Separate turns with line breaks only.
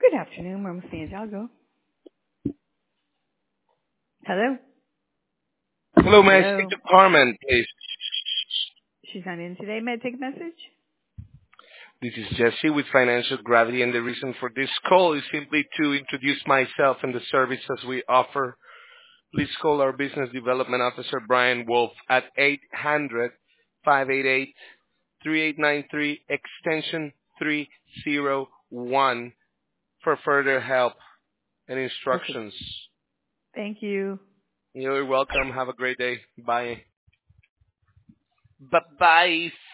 Good afternoon, Mama Santiago. Hello?
Hello, may I
Hello?
speak to Carmen, please?
She's not in today. May I take a message?
This is Jesse with Financial Gravity, and the reason for this call is simply to introduce myself and the services we offer. Please call our Business Development Officer, Brian Wolf, at 800-588-3893, extension 301, for further help and
Okay.
instructions.
Thank you.
You're welcome. Have a great day. Bye. Bye-bye.